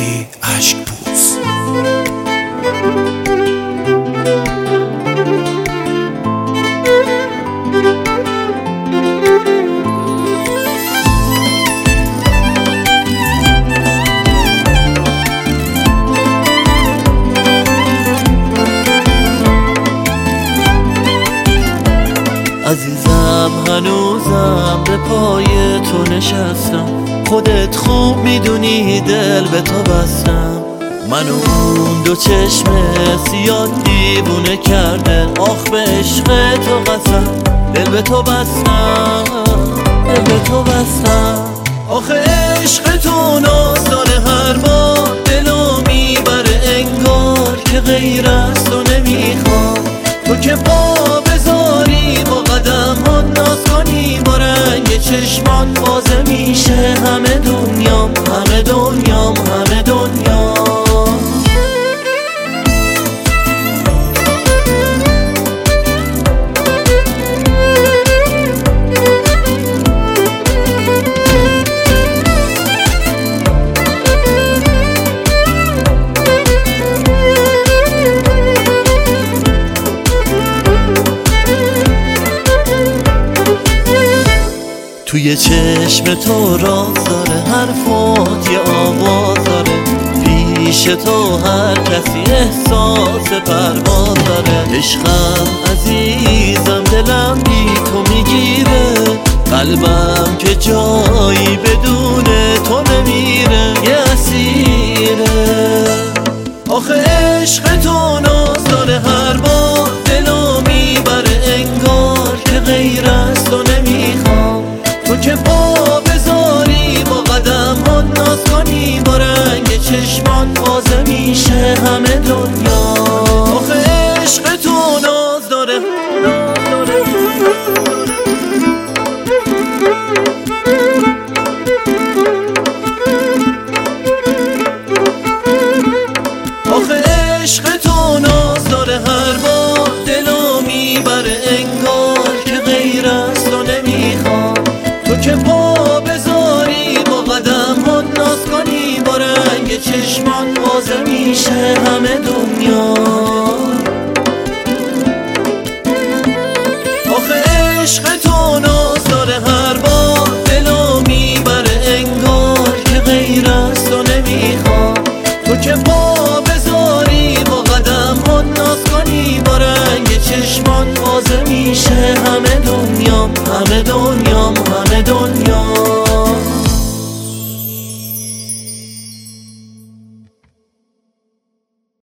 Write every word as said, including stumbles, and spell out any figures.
علی اشک‌پوست. عزیزم هنوزم به پای تو نشستم، خودت خوب میدونی دل به تو بستم. منو اون دو چشم سیاه دیوونه کرده، آخ به عشق تو قسم دل به تو بستم، دل به تو بستم. آخه عشق تو ناز داره هر بار دلو میبره، انگار که غیر از تو نمیخوام. تو که پا بذاری با قدم ها ناز کنی، با رنگ چشمان بازه میشه همه دنیام، همه دنیام، همه دنیام. توی چشم تو راز داره، حرفات یه آواز داره، پیش تو هر کسی احساس پرواز داره. عشقم عزیزم دلم بی تو میگیره، قلبم که جایی بدون تو نمیره، یه اسیره. آخه عشق تو ناز داره هر بار دلو میبره، انگار که غیر از تو نمیخوام. تو که پا بذاری با قدم ها ناز کنی، با رنگ چشمان بازه میشه همه دنیا. آخه عشق تو ناز داره، ناز داره. آخه عشق تو ناز داره هر بار دلو میبره، انگار که غیر از تو نمیخوام. تو که پا بذاری با قدم ها ناز کنی، با رنگ چشمان بازه میشه همه دنیا.